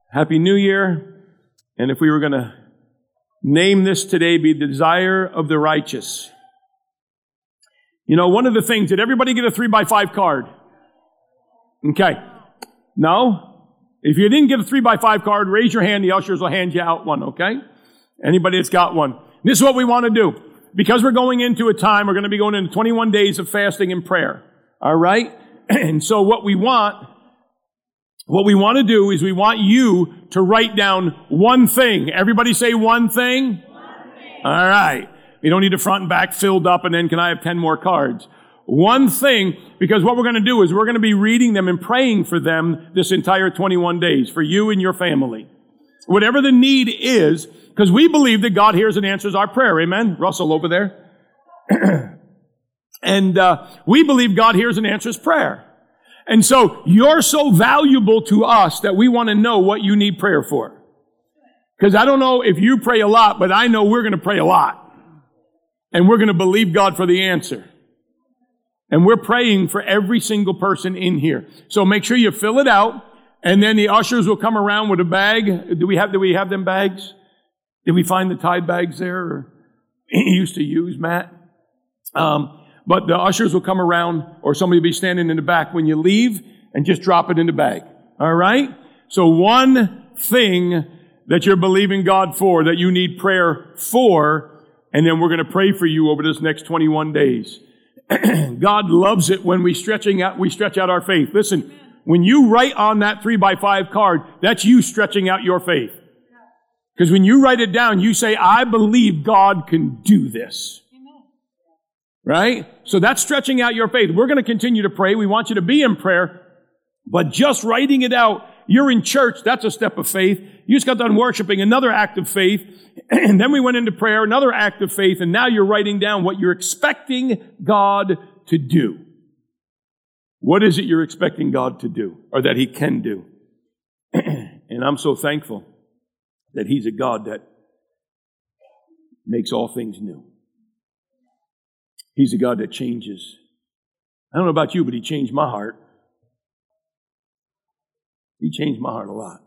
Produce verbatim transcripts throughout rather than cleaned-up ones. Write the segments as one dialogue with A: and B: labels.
A: Happy New Year. And if we were going to name this today, be the desire of the righteous. You know, one of the things, did everybody get a three by five card? Okay. No? If you didn't get a three by five card, raise your hand. The ushers will hand you out one, okay? Anybody that's got one. This is what we want to do. Because we're going into a time, we're going to be going into twenty-one days of fasting and prayer. All right? And so what we want, what we want to do is we want you to write down one thing. Everybody say one thing? One thing. All right. You don't need the front and back filled up and then can I have ten more cards? One thing, because what we're going to do is we're going to be reading them and praying for them this entire twenty-one days, for you and your family. Whatever the need is, because we believe that God hears and answers our prayer. Amen? Russell over there. And uh, we believe God hears and answers prayer. And so you're so valuable to us that we want to know what you need prayer for. Because I don't know if you pray a lot, but I know we're going to pray a lot. And we're going to believe God for the answer. And we're praying for every single person in here. So make sure you fill it out. And then the ushers will come around with a bag. Do we have, do we have them bags? Did we find the Tide bags there? Or you used to use, Matt? Um, but the ushers will come around or somebody will be standing in the back when you leave and just drop it in the bag. All right? So one thing that you're believing God for, that you need prayer for, and then we're going to pray for you over this next twenty-one days. God loves it when we stretching out, we stretch out our faith. Listen, when you write on that three by five card, that's you stretching out your faith. Because when you write it down, you say, I believe God can do this. Right? So that's stretching out your faith. We're going to continue to pray. We want you to be in prayer. But just writing it out, you're in church, that's a step of faith. You just got done worshiping, another act of faith. And then we went into prayer, another act of faith. And now you're writing down what you're expecting God to do. What is it you're expecting God to do, or that He can do? And I'm so thankful that He's a God that makes all things new. He's a God that changes. I don't know about you, but He changed my heart. He changed my heart a lot.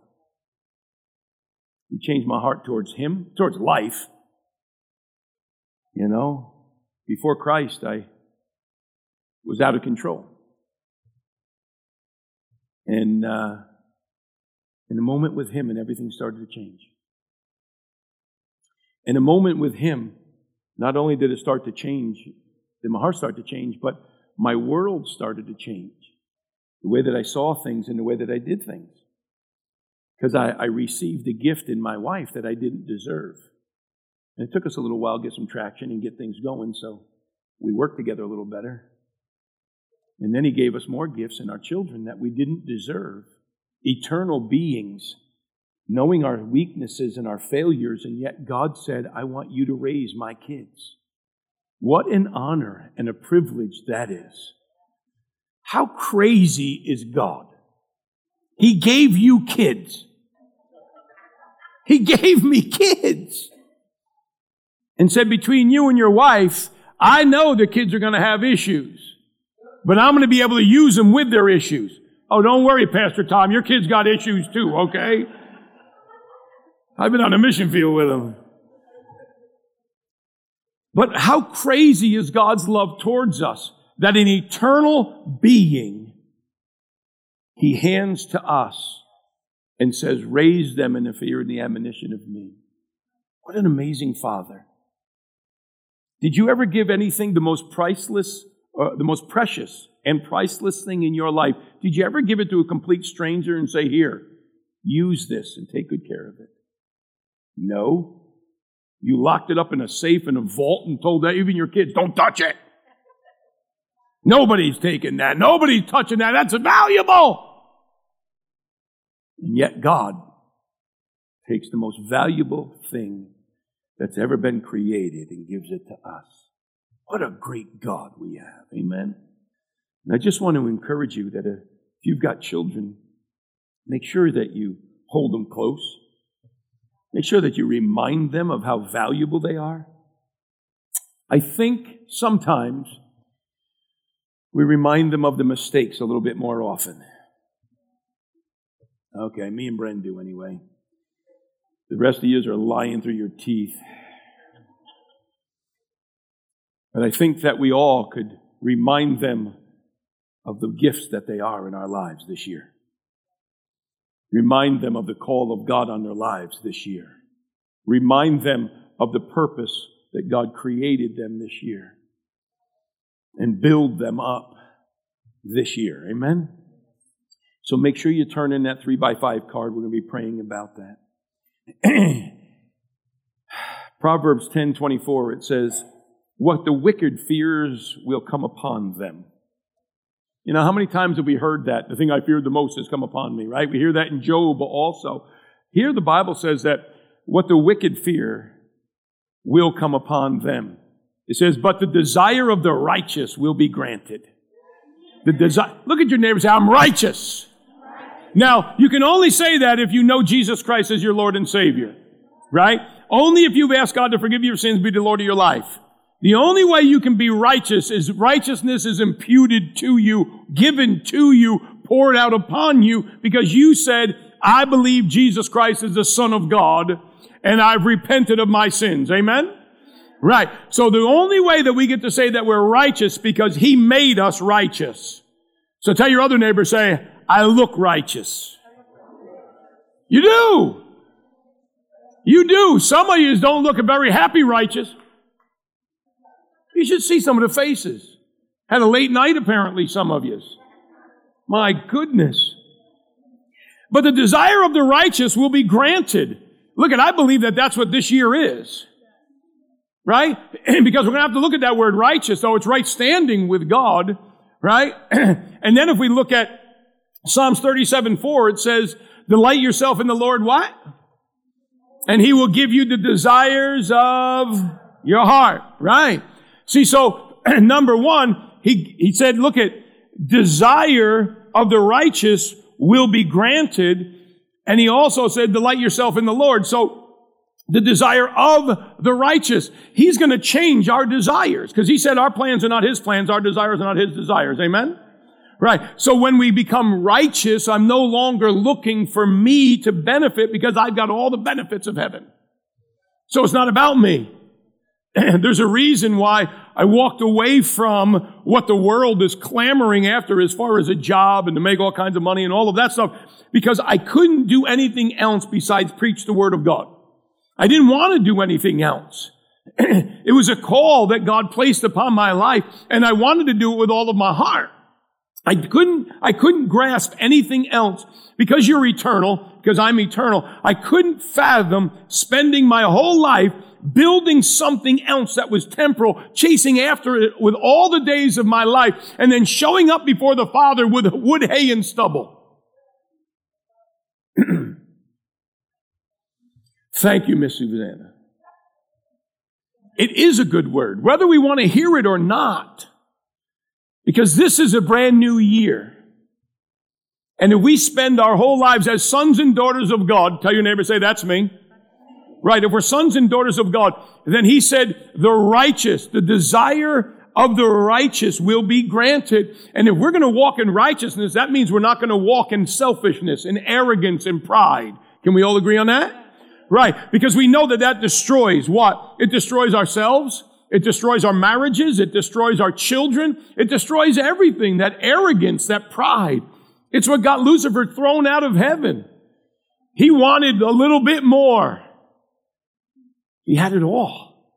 A: He changed my heart towards Him, towards life. You know, before Christ, I was out of control. And uh, in a moment with Him, and everything started to change. In a moment with Him, not only did it start to change, did my heart start to change, but my world started to change. The way that I saw things and the way that I did things. Because I, I received a gift in my wife that I didn't deserve. And it took us a little while to get some traction and get things going, so we worked together a little better. And then He gave us more gifts in our children that we didn't deserve. Eternal beings, knowing our weaknesses and our failures, and yet God said, I want you to raise my kids. What an honor and a privilege that is. How crazy is God? He gave you kids. He gave me kids. And said, between you and your wife, I know the kids are going to have issues. But I'm going to be able to use them with their issues. Oh, don't worry, Pastor Tom. Your kids got issues too, okay? I've been on a mission field with them. But how crazy is God's love towards us that an eternal being He hands to us and says, raise them in the fear and the admonition of me. What an amazing Father. Did you ever give anything the most priceless, or the most precious and priceless thing in your life? Did you ever give it to a complete stranger and say, here, use this and take good care of it? No. You locked it up in a safe in a vault and told that even your kids, don't touch it. Nobody's taking that. Nobody's touching that. That's valuable. And yet God takes the most valuable thing that's ever been created and gives it to us. What a great God we have. Amen. And I just want to encourage you that if you've got children, make sure that you hold them close. Make sure that you remind them of how valuable they are. I think sometimes we remind them of the mistakes a little bit more often. Okay, me and Bren do anyway. The rest of you are lying through your teeth. But I think that we all could remind them of the gifts that they are in our lives this year. Remind them of the call of God on their lives this year. Remind them of the purpose that God created them this year. And build them up this year. Amen? So make sure you turn in that three by five card. We're going to be praying about that. Proverbs ten twenty-four, it says, what the wicked fears will come upon them. You know, how many times have we heard that? The thing I feared the most has come upon me, right? We hear that in Job also. Here the Bible says that what the wicked fear will come upon them. It says, but the desire of the righteous will be granted. The desire. Look at your neighbor and say, I'm righteous. Now, you can only say that if you know Jesus Christ as your Lord and Savior, right? Only if you've asked God to forgive your sins, be the Lord of your life. The only way you can be righteous is righteousness is imputed to you, given to you, poured out upon you, because you said, I believe Jesus Christ is the Son of God, and I've repented of my sins. Amen? Right. So the only way that we get to say that we're righteous because He made us righteous. So tell your other neighbor, say, I look righteous. You do. You do. Some of you don't look very happy righteous. You should see some of the faces. Had a late night, apparently, some of you. My goodness. But the desire of the righteous will be granted. Look, and I believe that that's what this year is. Right? Because we're going to have to look at that word righteous, though it's right standing with God. Right? And then if we look at Psalms thirty-seven four, it says, delight yourself in the Lord, what? And He will give you the desires of your heart. Right? See, so, number one, he, he said, look at, desire of the righteous will be granted. And He also said, delight yourself in the Lord. So, the desire of the righteous. He's going to change our desires. Because He said our plans are not His plans, our desires are not His desires. Amen? Right. So when we become righteous, I'm no longer looking for me to benefit because I've got all the benefits of heaven. So it's not about me. There's a reason why I walked away from what the world is clamoring after as far as a job and to make all kinds of money and all of that stuff, because I couldn't do anything else besides preach the Word of God. I didn't want to do anything else. It was a call that God placed upon my life, and I wanted to do it with all of my heart. I couldn't, I couldn't grasp anything else because you're eternal, because I'm eternal. I couldn't fathom spending my whole life building something else that was temporal, chasing after it with all the days of my life, and then showing up before the Father with wood, hay, and stubble. Thank you, Miss Susanna. It is a good word, whether we want to hear it or not, because this is a brand new year. And if we spend our whole lives as sons and daughters of God, tell your neighbor, say, that's me. Right, if we're sons and daughters of God, then He said the righteous, the desire of the righteous will be granted. And if we're going to walk in righteousness, that means we're not going to walk in selfishness and arrogance and pride. Can we all agree on that? Right, because we know that that destroys what? It destroys ourselves. It destroys our marriages. It destroys our children. It destroys everything. That arrogance, that pride. It's what got Lucifer thrown out of heaven. He wanted a little bit more. He had it all.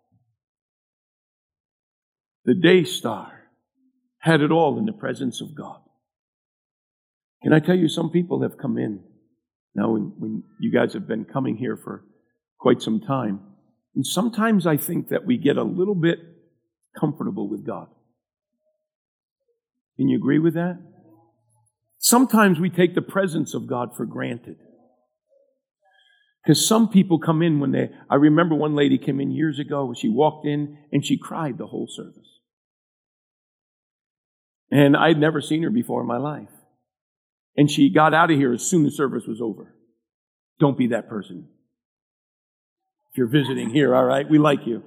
A: The day star had it all in the presence of God. Can I tell you, some people have come in. Now, when, when you guys have been coming here for quite some time, and sometimes I think that we get a little bit comfortable with God. Can you agree with that? Sometimes we take the presence of God for granted. Because some people come in when they, I remember one lady came in years ago, she walked in and she cried the whole service. And I'd never seen her before in my life. And she got out of here as soon as the service was over. Don't be that person. If you're visiting here, all right, we like you.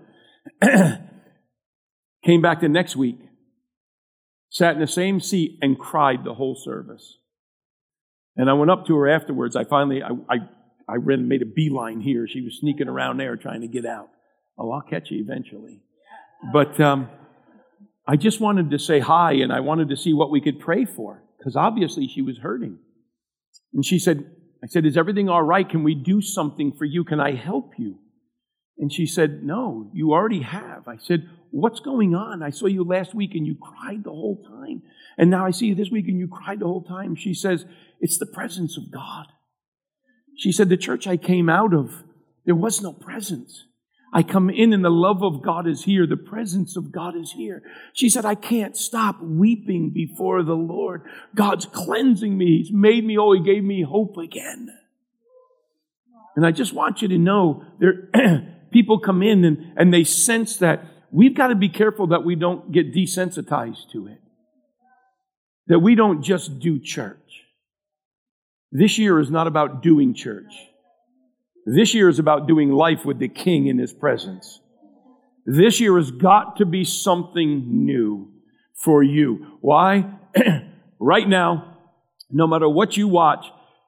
A: Came back the next week, sat in the same seat and cried the whole service. And I went up to her afterwards. I finally, I, I, I ran, made a beeline here. She was sneaking around there trying to get out. Oh, I'll catch you eventually. But um, I just wanted to say hi, and I wanted to see what we could pray for, because obviously she was hurting. And she said, I said, is everything all right? Can we do something for you? Can I help you? And she said, no, you already have. I said, what's going on? I saw you last week and you cried the whole time. And now I see you this week and you cried the whole time. She says, it's the presence of God. She said, the church I came out of, there was no presence. I come in and the love of God is here. The presence of God is here. She said, I can't stop weeping before the Lord. God's cleansing me. He's made me whole. He gave me hope again. And I just want you to know, there people come in and, and they sense that. We've got to be careful that we don't get desensitized to it. That we don't just do church. This year is not about doing church. This year is about doing life with the King in His presence. This year has got to be something new for you. Why? Right now, no matter what you watch,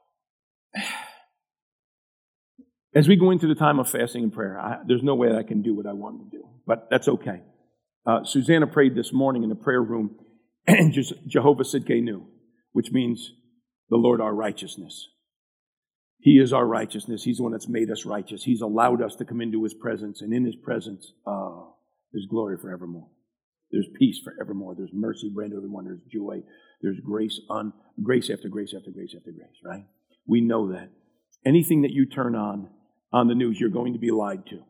A: as we go into the time of fasting and prayer, I, there's no way that I can do what I want to do, but that's okay. Uh, Susanna prayed this morning in the prayer room, and just Jehovah Sidkenu, which means the Lord our righteousness. He is our righteousness. He's the one that's made us righteous. He's allowed us to come into His presence, and in His presence, uh, there's glory forevermore. There's peace forevermore. There's mercy, brand new everyone. There's joy. There's grace on grace after grace after grace after grace, right? We know that. Anything that you turn on on the news, you're going to be lied to.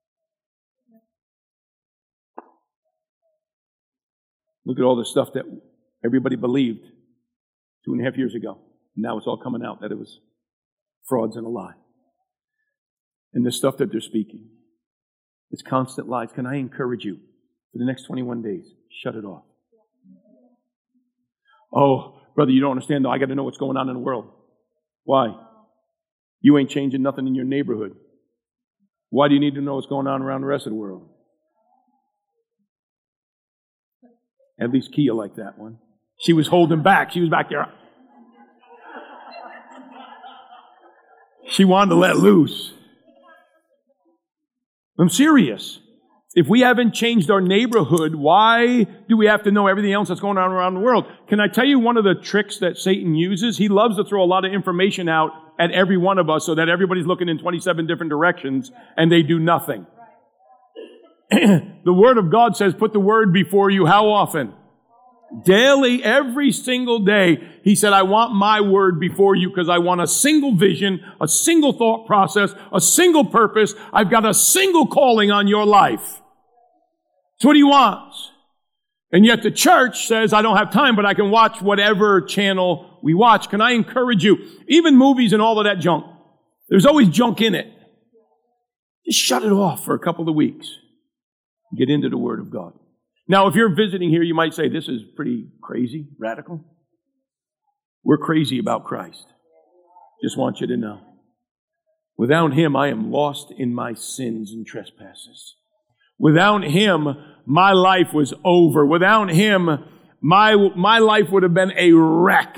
A: Look at all the stuff that everybody believed two and a half years ago. Now it's all coming out that it was frauds and a lie. And the stuff that they're speaking, it's constant lies. Can I encourage you for the next twenty-one days, shut it off. Oh, brother, you don't understand though. I got to know what's going on in the world. Why? You ain't changing nothing in your neighborhood. Why do you need to know what's going on around the rest of the world? At least Kia liked that one. She was holding back. She was back there. She wanted to let loose. I'm serious. If we haven't changed our neighborhood, why do we have to know everything else that's going on around the world? Can I tell you one of the tricks that Satan uses? He loves to throw a lot of information out at every one of us so that everybody's looking in twenty-seven different directions and they do nothing. The Word of God says, put the Word before you how often? Daily, every single day. He said, I want my Word before you because I want a single vision, a single thought process, a single purpose. I've got a single calling on your life. That's what He wants. And yet the church says, I don't have time, but I can watch whatever channel we watch. Can I encourage you? Even movies and all of that junk. There's always junk in it. Just shut it off for a couple of weeks. Get into the Word of God. Now, if you're visiting here, you might say, this is pretty crazy, radical. We're crazy about Christ. Just want you to know. Without Him, I am lost in my sins and trespasses. Without Him, my life was over. Without Him, my, my life would have been a wreck.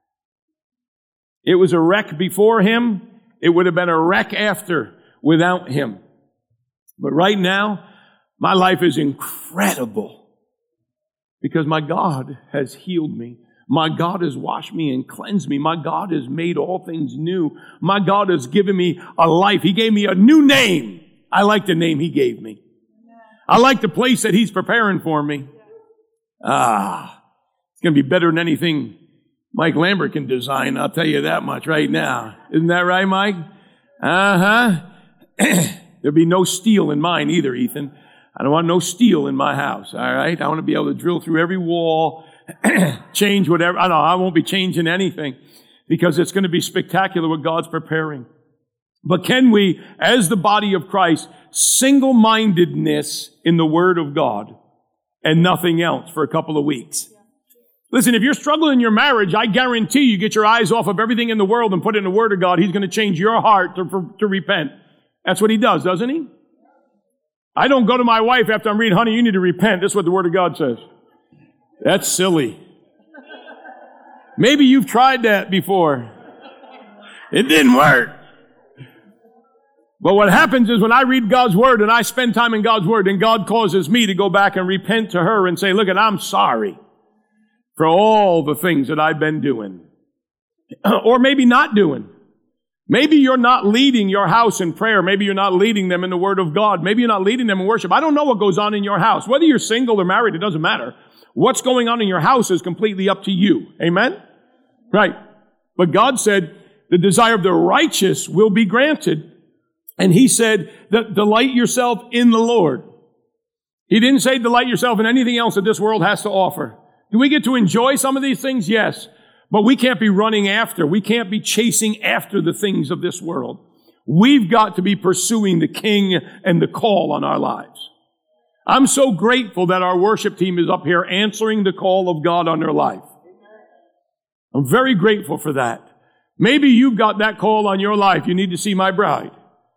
A: It was a wreck before Him. It would have been a wreck after without Him. But right now, my life is incredible because my God has healed me. My God has washed me and cleansed me. My God has made all things new. My God has given me a life. He gave me a new name. I like the name He gave me. I like the place that He's preparing for me. Ah, it's going to be better than anything Mike Lambert can design. I'll tell you that much right now. Isn't that right, Mike? Uh-huh. There'll be no steel in mine either, Ethan. I don't want no steel in my house, all right? I want to be able to drill through every wall, change whatever. I don't know, I won't be changing anything because it's going to be spectacular what God's preparing. But can we, as the body of Christ, single-mindedness in the Word of God and nothing else for a couple of weeks? Listen, if you're struggling in your marriage, I guarantee you get your eyes off of everything in the world and put it in the Word of God. He's going to change your heart to, for, to repent. That's what He does, doesn't He? I don't go to my wife after I'm reading, honey, you need to repent. That's what the Word of God says. That's silly. Maybe you've tried that before. It didn't work. But what happens is when I read God's Word and I spend time in God's Word and God causes me to go back and repent to her and say, look, I'm sorry for all the things that I've been doing. Or maybe not doing. Maybe you're not leading your house in prayer. Maybe you're not leading them in the Word of God. Maybe you're not leading them in worship. I don't know what goes on in your house. Whether you're single or married, it doesn't matter. What's going on in your house is completely up to you. Amen? Right. But God said, the desire of the righteous will be granted. And He said that delight yourself in the Lord. He didn't say delight yourself in anything else that this world has to offer. Do we get to enjoy some of these things? Yes. But we can't be running after. We can't be chasing after the things of this world. We've got to be pursuing the King and the call on our lives. I'm so grateful that our worship team is up here answering the call of God on their life. I'm very grateful for that. Maybe you've got that call on your life. You need to see my bride.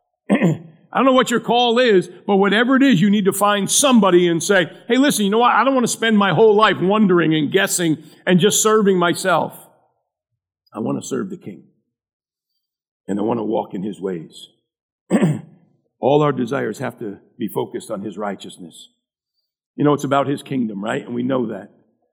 A: I don't know what your call is, but whatever it is, you need to find somebody and say, hey, listen, you know what? I don't want to spend my whole life wondering and guessing and just serving myself. I want to serve the King. And I want to walk in His ways. All our desires have to be focused on His righteousness. You know, it's about His kingdom, right? And we know that.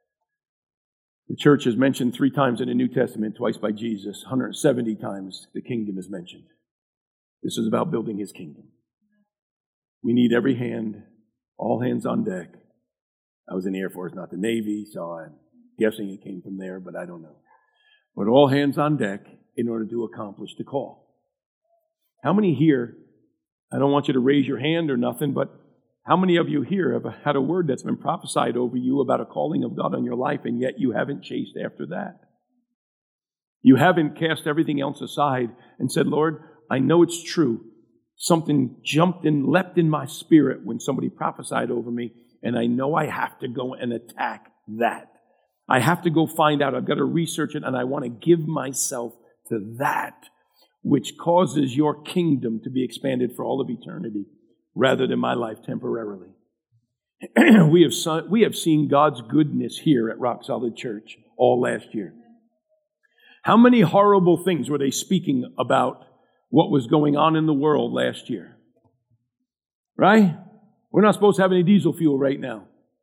A: The church is mentioned three times in the New Testament, twice by Jesus. one hundred seventy times the kingdom is mentioned. This is about building His kingdom. We need every hand, all hands on deck. I was in the Air Force, not the Navy, so I'm guessing it came from there, but I don't know. But all hands on deck in order to accomplish the call. How many here, I don't want you to raise your hand or nothing, but how many of you here have had a word that's been prophesied over you about a calling of God on your life, and yet you haven't chased after that? You haven't cast everything else aside and said, Lord, I know it's true. Something jumped and leapt in my spirit when somebody prophesied over me, and I know I have to go and attack that. I have to go find out. I've got to research it, and I want to give myself to that which causes your kingdom to be expanded for all of eternity rather than my life temporarily. we have so, we have seen God's goodness here at Rock Solid Church all last year. How many horrible things were they speaking about what was going on in the world last year? Right? We're not supposed to have any diesel fuel right now.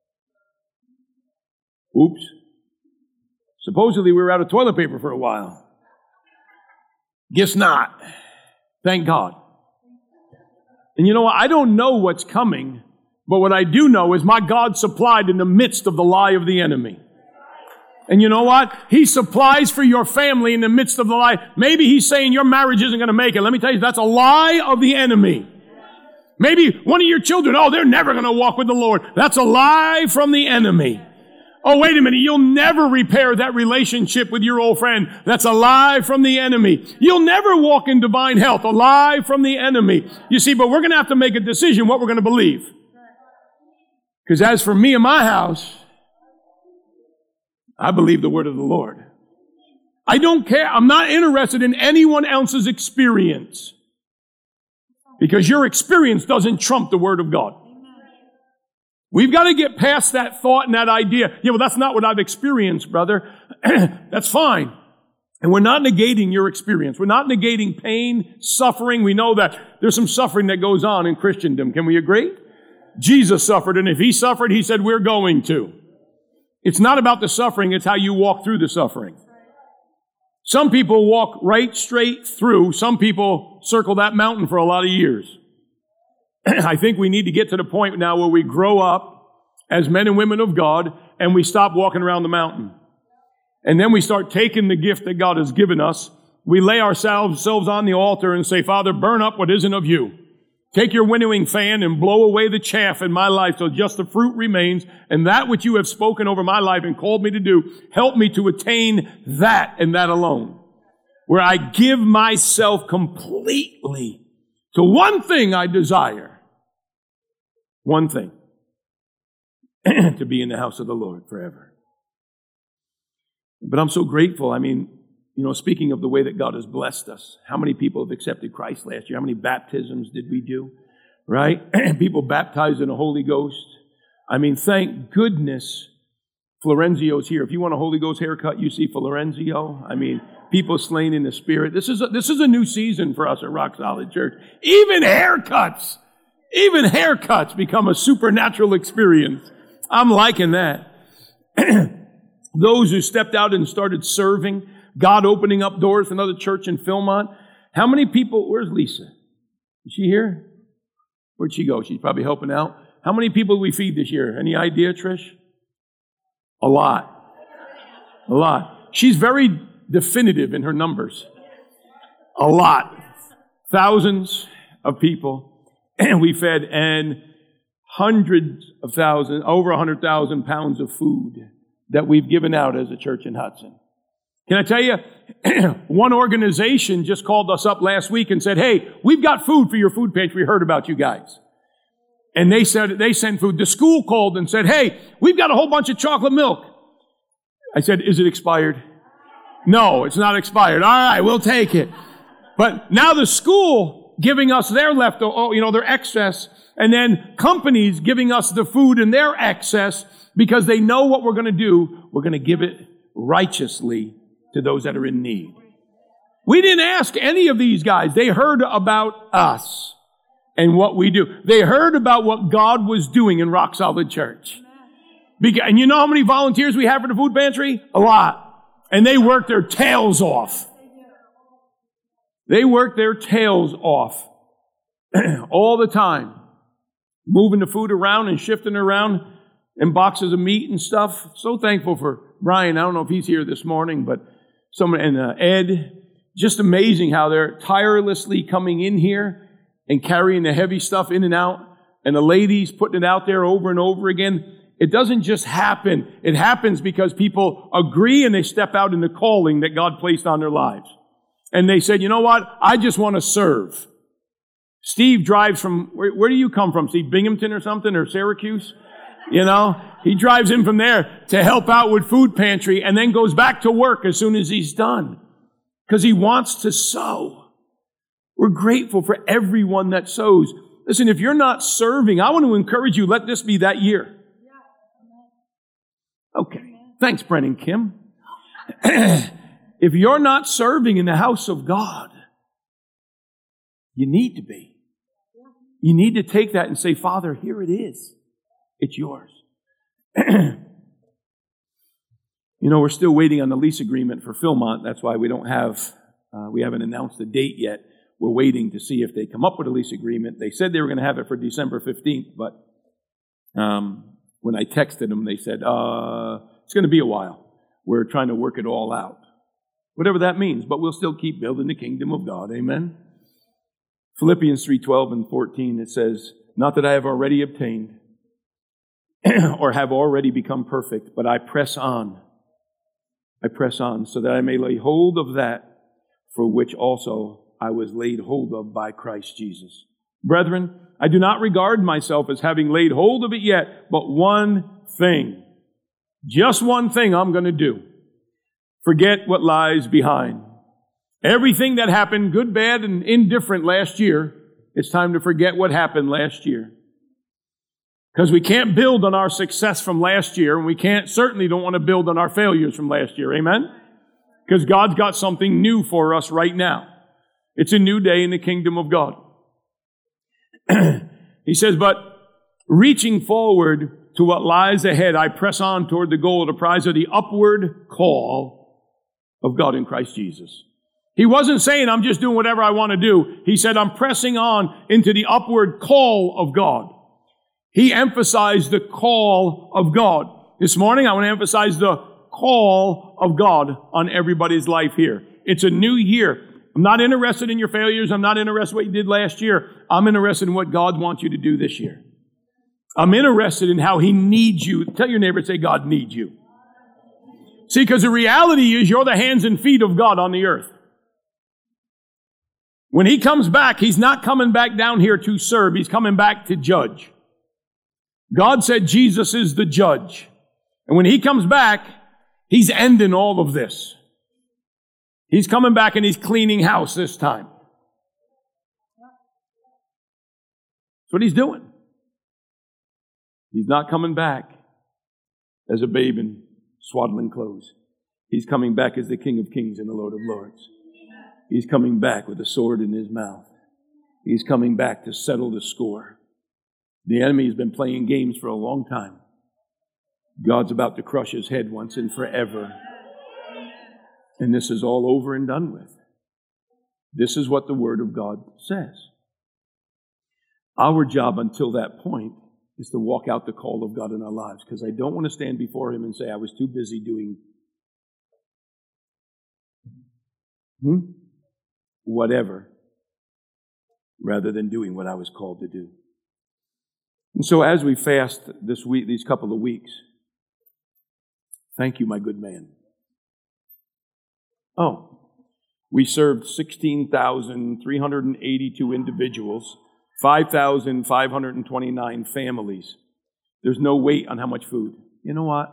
A: Oops. Supposedly we were out of toilet paper for a while. Guess not. Thank God. And you know what? I don't know what's coming, but what I do know is my God supplied in the midst of the lie of the enemy. And you know what? He supplies for your family in the midst of the lie. Maybe He's saying your marriage isn't going to make it. Let me tell you, that's a lie of the enemy. Maybe one of your children, oh, they're never going to walk with the Lord. That's a lie from the enemy. Oh, wait a minute, you'll never repair that relationship with your old friend. That's a lie from the enemy. You'll never walk in divine health. A lie from the enemy. You see, but we're going to have to make a decision what we're going to believe. Because as for me and my house, I believe the word of the Lord. I don't care. I'm not interested in anyone else's experience. Because your experience doesn't trump the word of God. We've got to get past that thought and that idea. Yeah, well, that's not what I've experienced, brother. That's fine. And we're not negating your experience. We're not negating pain, suffering. We know that there's some suffering that goes on in Christendom. Can we agree? Jesus suffered, and if He suffered, He said we're going to. It's not about the suffering, it's how you walk through the suffering. Some people walk right straight through. Some people circle that mountain for a lot of years. I think we need to get to the point now where we grow up as men and women of God and we stop walking around the mountain. And then we start taking the gift that God has given us. We lay ourselves on the altar and say, Father, burn up what isn't of you. Take your winnowing fan and blow away the chaff in my life so just the fruit remains. And that which you have spoken over my life and called me to do, help me to attain that and that alone. Where I give myself completely to one thing I desire. One thing. To be in the house of the Lord forever. But I'm so grateful. I mean, you know, speaking of the way that God has blessed us, how many people have accepted Christ last year? How many baptisms did we do? Right? People baptized in the Holy Ghost. I mean, thank goodness Florenzio's here. If you want a Holy Ghost haircut, you see Florenzio. I mean, people slain in the Spirit. This is a, this is a new season for us at Rock Solid Church. Even haircuts, even haircuts become a supernatural experience. I'm liking that. Those who stepped out and started serving, God opening up doors for another church in Philmont. How many people, where's Lisa? Is she here? Where'd she go? She's probably helping out. How many people did we feed this year? Any idea, Trish? A lot. A lot. She's very definitive in her numbers. A lot. Thousands of people we fed, and hundreds of thousands, over a hundred thousand pounds of food that we've given out as a church in Hudson. Can I tell you, one organization just called us up last week and said, hey, we've got food for your food pantry. We heard about you guys. And they said, they sent food. The school called and said, hey, we've got a whole bunch of chocolate milk. I said, is it expired? No, it's not expired. All right, we'll take it. But now the school giving us their leftover, you know, their excess, and then companies giving us the food in their excess because they know what we're going to do. We're going to give it righteously to those that are in need. We didn't ask any of these guys. They heard about us and what we do. They heard about what God was doing in Rock Solid Church. And you know how many volunteers we have for the food pantry? A lot. And they work their tails off. They work their tails off all the time, moving the food around and shifting around and boxes of meat and stuff. So thankful for Brian. I don't know if he's here this morning, but someone and uh, Ed. Just amazing how they're tirelessly coming in here and carrying the heavy stuff in and out. And the ladies putting it out there over and over again. It doesn't just happen. It happens because people agree and they step out in the calling that God placed on their lives. And they said, you know what? I just want to serve. Steve drives from, where, where do you come from, Steve? Binghamton or something, or Syracuse? You know, he drives in from there to help out with food pantry and then goes back to work as soon as he's done because he wants to sow. We're grateful for everyone that sows. Listen, if you're not serving, I want to encourage you, let this be that year. Okay. Thanks, Brennan Kim. If you're not serving in the house of God, you need to be. You need to take that and say, Father, here it is. It's yours. You know, we're still waiting on the lease agreement for Philmont. That's why we don't have, uh, we haven't announced the date yet. We're waiting to see if they come up with a lease agreement. They said they were going to have it for December fifteenth, but um, when I texted them, they said, uh, it's going to be a while. We're trying to work it all out. Whatever that means, but we'll still keep building the kingdom of God. Amen? Philippians three twelve and fourteen, it says, not that I have already obtained or have already become perfect, but I press on. I press on so that I may lay hold of that for which also I was laid hold of by Christ Jesus. Brethren, I do not regard myself as having laid hold of it yet, but one thing, just one thing I'm going to do. Forget what lies behind. Everything that happened, good, bad, and indifferent last year, it's time to forget what happened last year. Because we can't build on our success from last year, and we can't, certainly don't want to build on our failures from last year. Amen? Because God's got something new for us right now. It's a new day in the kingdom of God. He says, but reaching forward to what lies ahead, I press on toward the goal of the prize of the upward call of God in Christ Jesus. He wasn't saying, I'm just doing whatever I want to do. He said, I'm pressing on into the upward call of God. He emphasized the call of God. This morning, I want to emphasize the call of God on everybody's life here. It's a new year. I'm not interested in your failures. I'm not interested in what you did last year. I'm interested in what God wants you to do this year. I'm interested in how He needs you. Tell your neighbor, say, God needs you. See, because the reality is you're the hands and feet of God on the earth. When He comes back, He's not coming back down here to serve. He's coming back to judge. God said Jesus is the judge. And when He comes back, He's ending all of this. He's coming back and He's cleaning house this time. That's what He's doing. He's not coming back as a babe in swaddling clothes. He's coming back as the King of Kings and the Lord of Lords. He's coming back with a sword in his mouth. He's coming back to settle the score. The enemy has been playing games for a long time. God's about to crush his head once and forever. And this is all over and done with. This is what the Word of God says. Our job until that point is to walk out the call of God in our lives, because I don't want to stand before Him and say, I was too busy doing hmm, whatever, rather than doing what I was called to do. And so as we fast this week, these couple of weeks, thank you, my good man. Oh, we served sixteen thousand three hundred eighty-two individuals, five thousand five hundred twenty-nine families. There's no weight on how much food. You know what?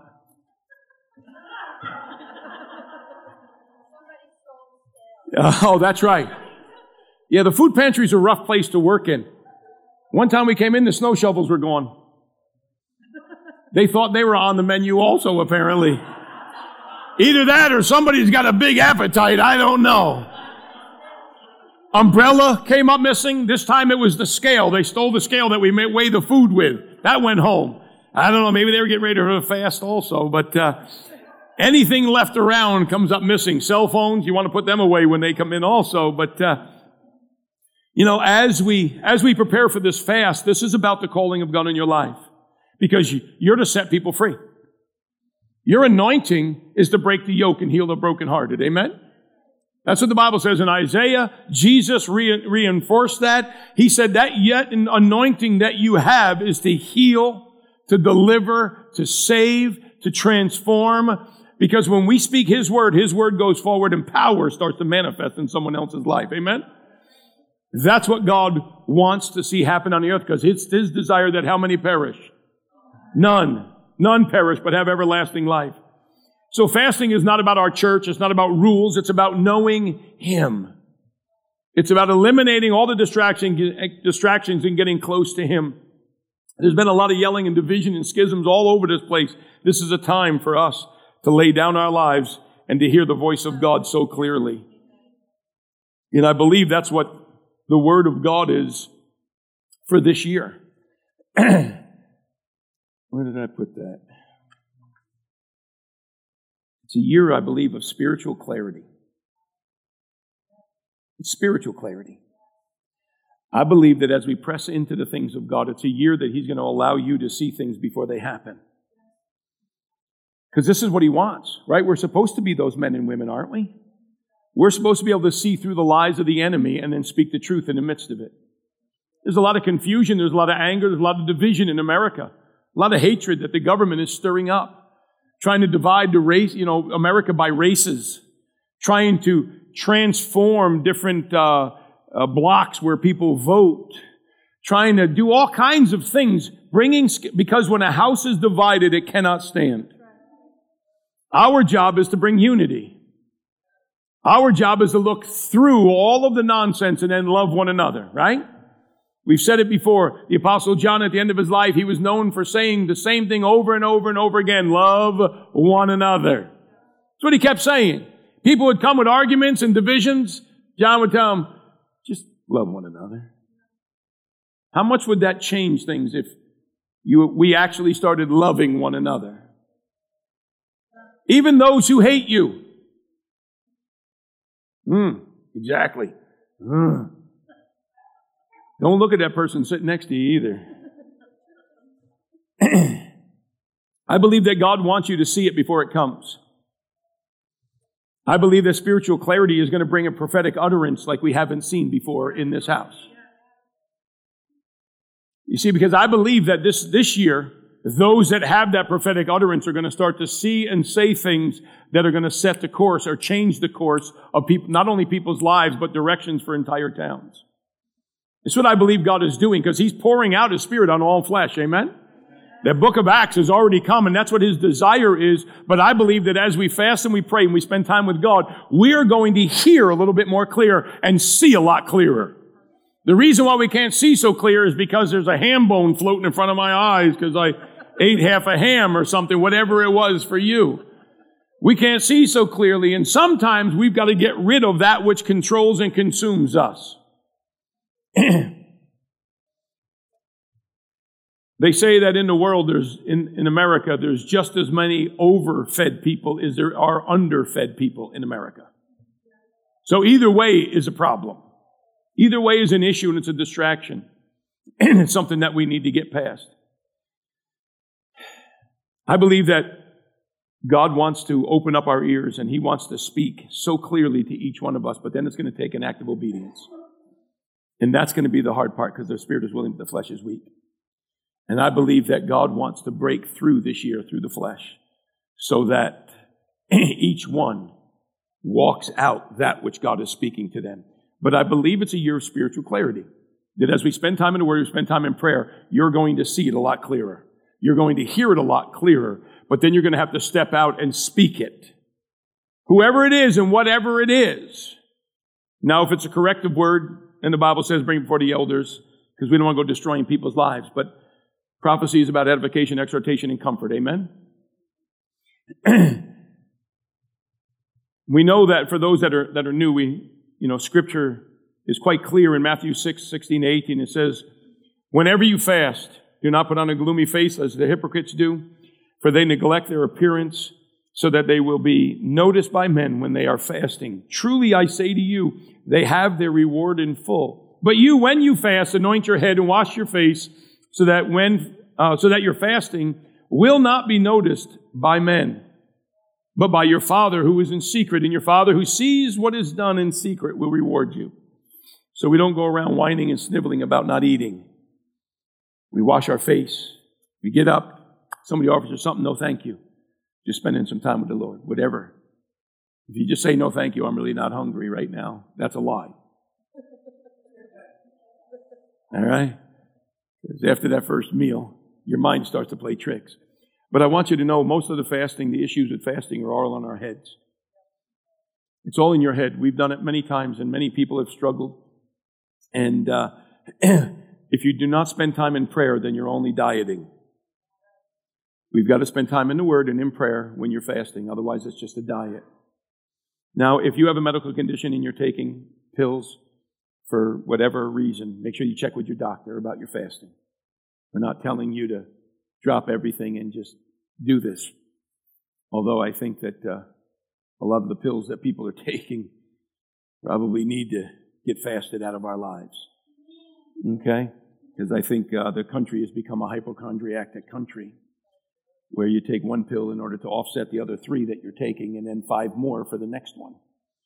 A: Oh, that's right. Yeah, the food pantry's a rough place to work in. One time we came in, the snow shovels were gone. They thought they were on the menu also, apparently. Either that or somebody's got a big appetite. I don't know. Umbrella came up missing. This time it was the scale. They stole the scale that we weigh the food with. That went home. I don't know. Maybe they were getting ready for a fast also. But uh, anything left around comes up missing. Cell phones, you want to put them away when they come in also. But, uh, you know, as we as we prepare for this fast, this is about the calling of God in your life. Because you're to set people free. Your anointing is to break the yoke and heal the brokenhearted. Amen? That's what the Bible says in Isaiah. Jesus re- reinforced that. He said that yet an anointing that you have is to heal, to deliver, to save, to transform. Because when we speak His word, His word goes forward and power starts to manifest in someone else's life. Amen? That's what God wants to see happen on the earth, because it's His desire that how many perish? None. None perish, but have everlasting life. So fasting is not about our church. It's not about rules. It's about knowing Him. It's about eliminating all the distraction, distractions and getting close to Him. There's been a lot of yelling and division and schisms all over this place. This is a time for us to lay down our lives and to hear the voice of God so clearly. And I believe that's what the Word of God is for this year. Where did I put that? It's a year, I believe, of spiritual clarity. It's spiritual clarity. I believe that as we press into the things of God, it's a year that He's going to allow you to see things before they happen. Because this is what He wants, right? We're supposed to be those men and women, aren't we? We're supposed to be able to see through the lies of the enemy and then speak the truth in the midst of it. There's a lot of confusion. There's a lot of anger. There's a lot of division in America. A lot of hatred that the government is stirring up, trying to divide the race, you know, America by races, trying to transform different uh, uh, blocks where people vote, trying to do all kinds of things, bringing, because when a house is divided, it cannot stand. Our job is to bring unity. Our job is to look through all of the nonsense and then love one another, right? We've said it before. The Apostle John, at the end of his life, he was known for saying the same thing over and over and over again. Love one another. That's what he kept saying. People would come with arguments and divisions. John would tell them, just love one another. How much would that change things if you, we actually started loving one another? Even those who hate you. Hmm, exactly. Hmm. Don't look at that person sitting next to you either. I believe that God wants you to see it before it comes. I believe that spiritual clarity is going to bring a prophetic utterance like we haven't seen before in this house. You see, because I believe that this, this year, those that have that prophetic utterance are going to start to see and say things that are going to set the course or change the course of people, not only people's lives, but directions for entire towns. It's what I believe God is doing, because He's pouring out His Spirit on all flesh. Amen? The book of Acts has already come, and that's what His desire is. But I believe that as we fast and we pray and we spend time with God, we are going to hear a little bit more clear and see a lot clearer. The reason why we can't see so clear is because there's a ham bone floating in front of my eyes because I ate half a ham or something, whatever it was for you. We can't see so clearly, and sometimes we've got to get rid of that which controls and consumes us. They say that in the world, there's in, in America, there's just as many overfed people as there are underfed people in America. So either way is a problem. Either way is an issue, and it's a distraction. And it's something that we need to get past. I believe that God wants to open up our ears, and He wants to speak so clearly to each one of us, but then it's going to take an act of obedience. And that's going to be the hard part, because the spirit is willing, but the flesh is weak. And I believe that God wants to break through this year through the flesh so that each one walks out that which God is speaking to them. But I believe it's a year of spiritual clarity. That as we spend time in the Word, we spend time in prayer, you're going to see it a lot clearer. You're going to hear it a lot clearer. But then you're going to have to step out and speak it. Whoever it is and whatever it is. Now, if it's a corrective word, and the Bible says bring it before the elders, because we don't want to go destroying people's lives. But prophecy is about edification, exhortation, and comfort. Amen? We know that for those that are that are new, we you know, Scripture is quite clear in Matthew six, sixteen to eighteen. It says, whenever you fast, do not put on a gloomy face as the hypocrites do, for they neglect their appearance so that they will be noticed by men when they are fasting. Truly I say to you, they have their reward in full. But you, when you fast, anoint your head and wash your face, so that when uh, so that your fasting will not be noticed by men, but by your Father who is in secret. And your Father who sees what is done in secret will reward you. So we don't go around whining and sniveling about not eating. We wash our face. We get up. Somebody offers us something. No, thank you. Just spending some time with the Lord. Whatever. If you just say, no, thank you, I'm really not hungry right now, that's a lie. All right? Because after that first meal, your mind starts to play tricks. But I want you to know, most of the fasting, the issues with fasting are all on our heads. It's all in your head. We've done it many times, and many people have struggled. And uh, if you do not spend time in prayer, then you're only dieting. We've got to spend time in the Word and in prayer when you're fasting. Otherwise, it's just a diet. Now, if you have a medical condition and you're taking pills for whatever reason, make sure you check with your doctor about your fasting. We're not telling you to drop everything and just do this. Although I think that uh, a lot of the pills that people are taking probably need to get fasted out of our lives. Okay? Because I think uh, the country has become a hypochondriac country where you take one pill in order to offset the other three that you're taking and then five more for the next one.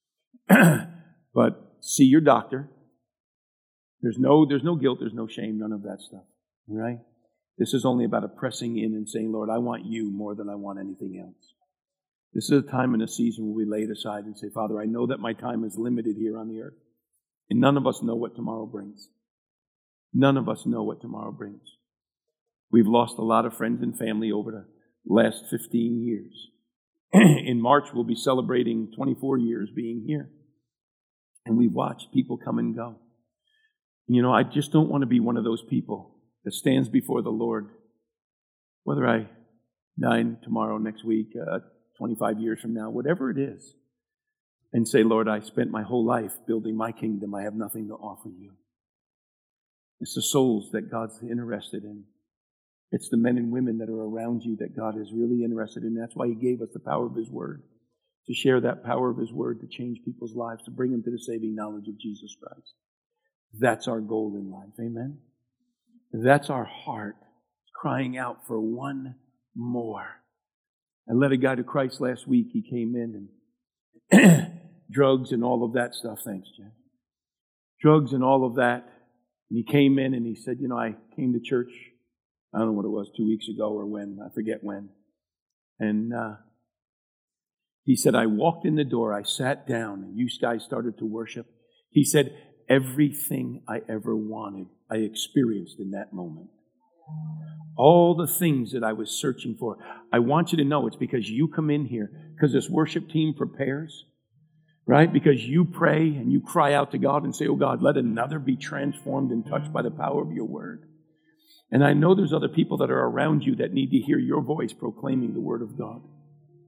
A: But see your doctor. There's no, there's no guilt, there's no shame, none of that stuff. All right? This is only about a pressing in and saying, Lord, I want you more than I want anything else. This is a time and a season where we lay it aside and say, Father, I know that my time is limited here on the earth. And none of us know what tomorrow brings. None of us know what tomorrow brings. We've lost a lot of friends and family over the last fifteen years. In March, we'll be celebrating twenty-four years being here. And we've watched people come and go. You know, I just don't want to be one of those people that stands before the Lord, whether I die tomorrow, next week, uh, twenty-five years from now, whatever it is, and say, Lord, I spent my whole life building my kingdom. I have nothing to offer you. It's the souls that God's interested in. It's the men and women that are around you that God is really interested in. That's why He gave us the power of His Word, to share that power of His Word, to change people's lives, to bring them to the saving knowledge of Jesus Christ. That's our goal in life. Amen? That's our heart, crying out for one more. I led a guy to Christ last week. He came in and drugs and all of that stuff. Thanks, Jen. Drugs and all of that. And he came in and he said, you know, I came to church, I don't know what it was, two weeks ago or when, I forget when. And uh, he said, I walked in the door, I sat down, and you guys started to worship. He said, everything I ever wanted, I experienced in that moment. All the things that I was searching for. I want you to know it's because you come in here, because this worship team prepares, right? Because you pray and you cry out to God and say, oh God, let another be transformed and touched by the power of your word. And I know there's other people that are around you that need to hear your voice proclaiming the word of God.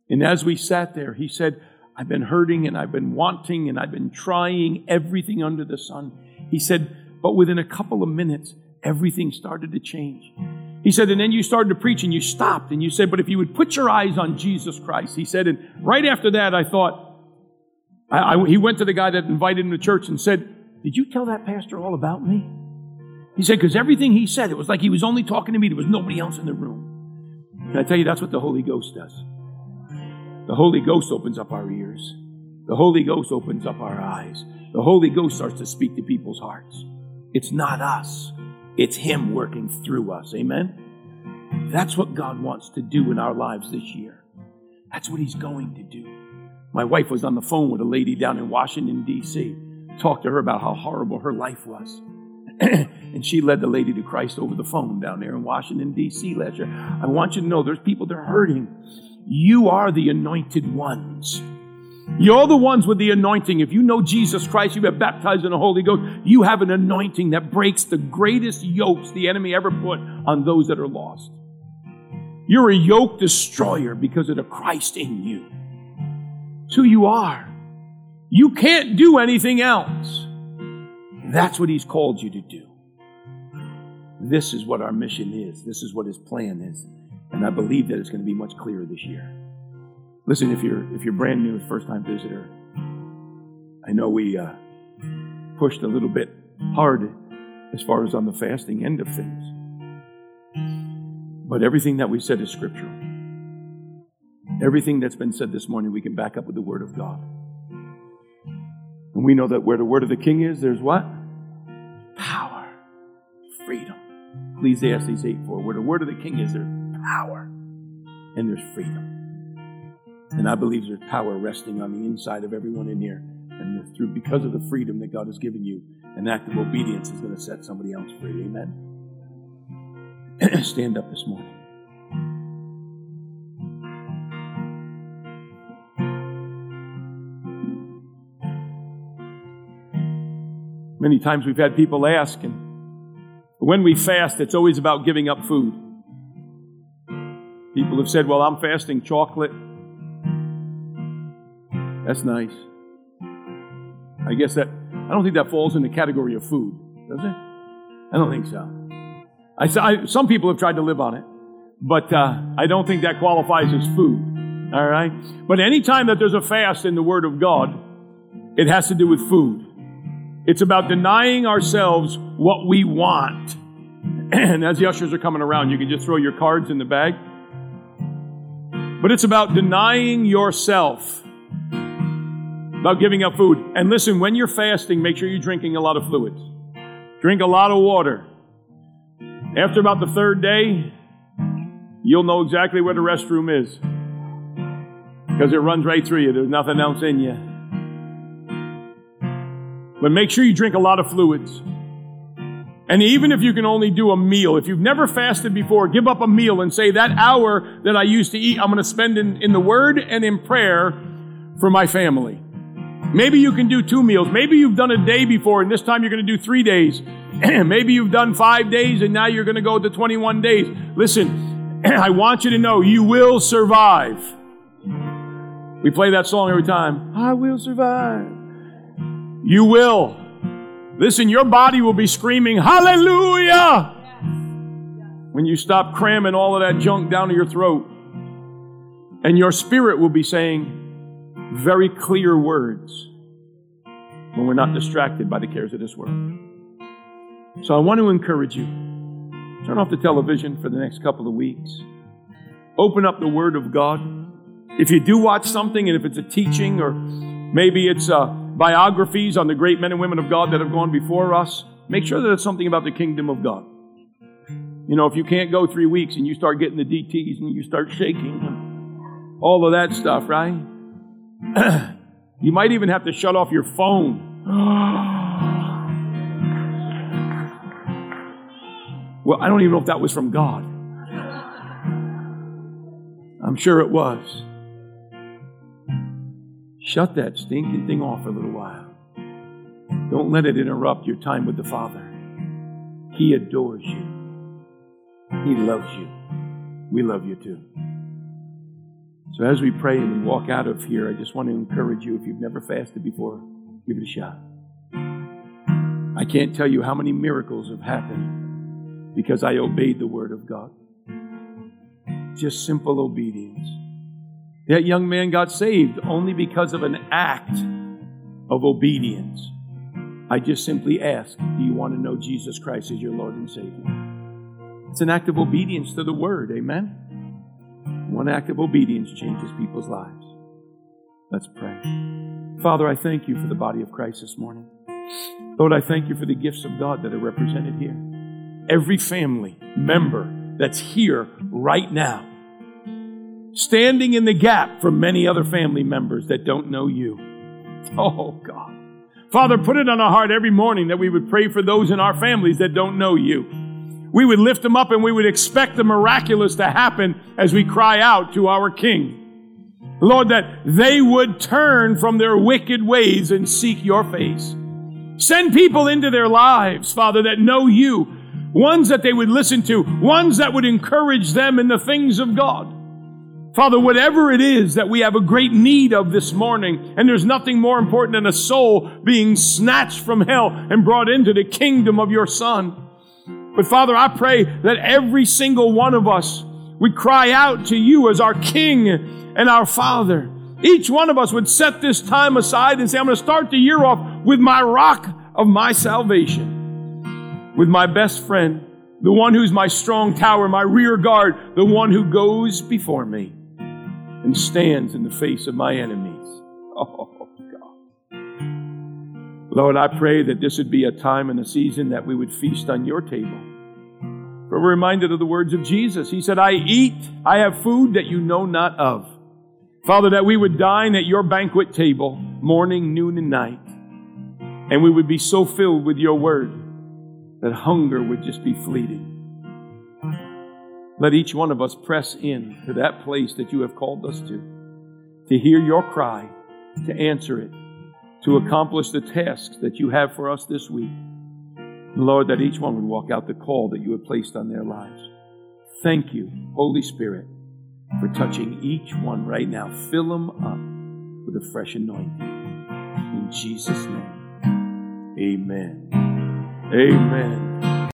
A: And as we sat there, he said, I've been hurting and I've been wanting and I've been trying everything under the sun. He said, but within a couple of minutes, everything started to change. He said, and then you started to preach and you stopped and you said, but if you would put your eyes on Jesus Christ. He said, and right after that, I thought, I, I, he went to the guy that invited him to church and said, did you tell that pastor all about me? He said, because everything he said, it was like he was only talking to me. There was nobody else in the room. Can I tell you, that's what the Holy Ghost does. The Holy Ghost opens up our ears. The Holy Ghost opens up our eyes. The Holy Ghost starts to speak to people's hearts. It's not us. It's Him working through us. Amen? That's what God wants to do in our lives this year. That's what He's going to do. My wife was on the phone with a lady down in Washington, D C Talked to her about how horrible her life was. And she led the lady to Christ over the phone down there in Washington, D C last year. I want you to know there's people that are hurting. You are the anointed ones. You're the ones with the anointing. If you know Jesus Christ, you have baptized in the Holy Ghost. You have an anointing that breaks the greatest yokes the enemy ever put on those that are lost. You're a yoke destroyer because of the Christ in you. It's who you are. You can't do anything else. That's what He's called you to do. This is what our mission is. This is what His plan is. And I believe that it's going to be much clearer this year. Listen, if you're if you're brand new, first-time visitor, I know we uh, pushed a little bit hard as far as on the fasting end of things. But everything that we said is scriptural. Everything that's been said this morning, we can back up with the Word of God. And we know that where the Word of the King is, there's what? Power. Freedom. Ecclesiastes eight four. Where the Word of the King is, there's power. And there's freedom. And I believe there's power resting on the inside of everyone in here. And through because of the freedom that God has given you, an act of obedience is going to set somebody else free. Amen? Stand up this morning. Many times we've had people ask, and when we fast, it's always about giving up food. People have said, well, I'm fasting chocolate. That's nice. I guess that, I don't think that falls in the category of food, does it? I don't think so. I, I, some people have tried to live on it, but uh, I don't think that qualifies as food. All right? But anytime that there's a fast in the Word of God, it has to do with food. It's about denying ourselves what we want. And as the ushers are coming around, you can just throw your cards in the bag. But it's about denying yourself. About giving up food. And listen, when you're fasting, make sure you're drinking a lot of fluids. Drink a lot of water. After about the third day, you'll know exactly where the restroom is. Because it runs right through you. There's nothing else in you. But make sure you drink a lot of fluids. And even if you can only do a meal, if you've never fasted before, give up a meal and say, that hour that I used to eat, I'm going to spend in, in the Word and in prayer for my family. Maybe you can do two meals. Maybe you've done a day before, and this time you're going to do three days. Maybe you've done five days, and now you're going to go to twenty-one days. Listen, I want you to know you will survive. We play that song every time. I will survive. You will. Listen, your body will be screaming, hallelujah! When you stop cramming all of that junk down to your throat. And your spirit will be saying very clear words when we're not distracted by the cares of this world. So I want to encourage you. Turn off the television for the next couple of weeks. Open up the Word of God. If you do watch something, and if it's a teaching, or maybe it's uh, biographies on the great men and women of God that have gone before us, make sure that it's something about the kingdom of God. You know, if you can't go three weeks and you start getting the D Ts and you start shaking, and all of that stuff, right? You might even have to shut off your phone. Well, I don't even know if that was from God. I'm sure it was. Shut that stinking thing off for a little while. Don't let it interrupt your time with the Father. He adores you. He loves you. We love you too. So as we pray and we walk out of here, I just want to encourage you, if you've never fasted before, give it a shot. I can't tell you how many miracles have happened because I obeyed the Word of God. Just simple obedience. That young man got saved only because of an act of obedience. I just simply asked, do you want to know Jesus Christ as your Lord and Savior? It's an act of obedience to the Word, amen? One act of obedience changes people's lives. Let's pray. Father, I thank you for the body of Christ this morning. Lord, I thank you for the gifts of God that are represented here. Every family member that's here right now, standing in the gap for many other family members that don't know you. Oh, God. Father, put it on our heart every morning that we would pray for those in our families that don't know you. We would lift them up and we would expect the miraculous to happen as we cry out to our King. Lord, that they would turn from their wicked ways and seek your face. Send people into their lives, Father, that know you. Ones that they would listen to. Ones that would encourage them in the things of God. Father, whatever it is that we have a great need of this morning, and there's nothing more important than a soul being snatched from hell and brought into the kingdom of your Son. But Father, I pray that every single one of us would cry out to you as our King and our Father. Each one of us would set this time aside and say, I'm going to start the year off with my rock of my salvation, with my best friend, the one who's my strong tower, my rear guard, the one who goes before me and stands in the face of my enemies. Oh, God. Lord, I pray that this would be a time and a season that we would feast on your table. For we're reminded of the words of Jesus. He said, I eat, I have food that you know not of. Father, that we would dine at your banquet table morning, noon, and night. And we would be so filled with your word that hunger would just be fleeting. Let each one of us press in to that place that you have called us to, to hear your cry, to answer it, to accomplish the tasks that you have for us this week. Lord, that each one would walk out the call that you have placed on their lives. Thank you, Holy Spirit, for touching each one right now. Fill them up with a fresh anointing. In Jesus' name, amen. Amen.